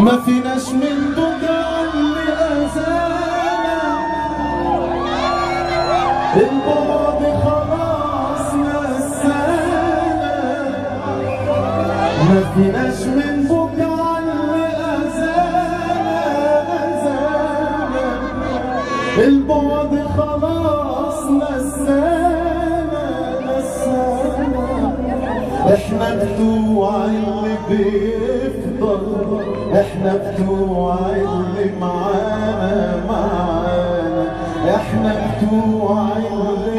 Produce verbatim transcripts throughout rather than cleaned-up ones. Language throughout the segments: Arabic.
ما فيناش من بكرة اللي أذانا، البعد خلاص نسانا. ما فيناش من بكرة اللي أذانا أذانا، البعد خلاص نسانا نسانا. احنا بتوع اللي بيفضل، احنا بتوع اللي معانا معانا، احنا بتوع اللي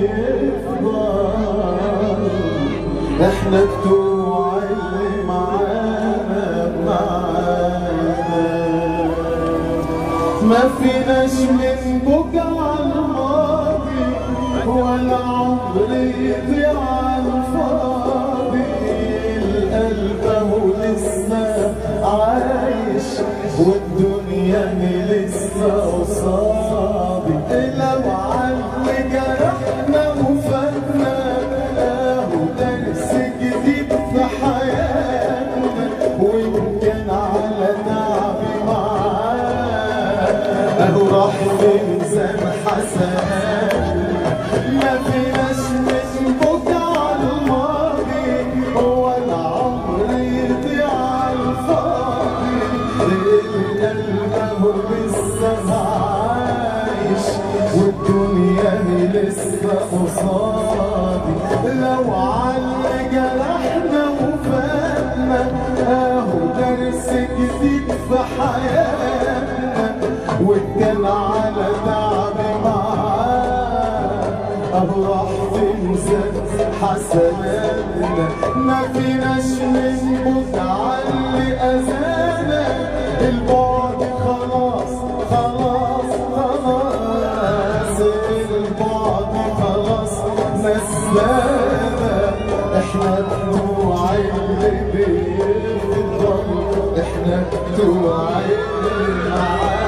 بيفضل، احنا بتوع اللي معانا معانا. ما فيناش من بكرة الماضي ولا عمر يضيع على الفاضي. القلب هو لسه عايش والدنيا لسه قصادي. لو عاللي جرحنا وفاتنا اهو درس جديد في حياتنا، وإن كان على تعبي معاه اهو راح في ميزان حسنات. ما فيناش من بكرة الماضي ولا عمر يضيع على الفاضي. القلب هو لسه عايش والدنيا لسه قصادي. لو عاللي جرحنا وفاتنا اهو درس جديد في حياتنا، وكان على تعبي معاه اهو راح في ميزان حسناتنا. ما فيناش من بكرة اللي أذانا، البعد خلاص خلاص خلاص، البعد خلاص نسانا. احنا بتوع اللي بيفضل، احنا بتوع اللي معانا.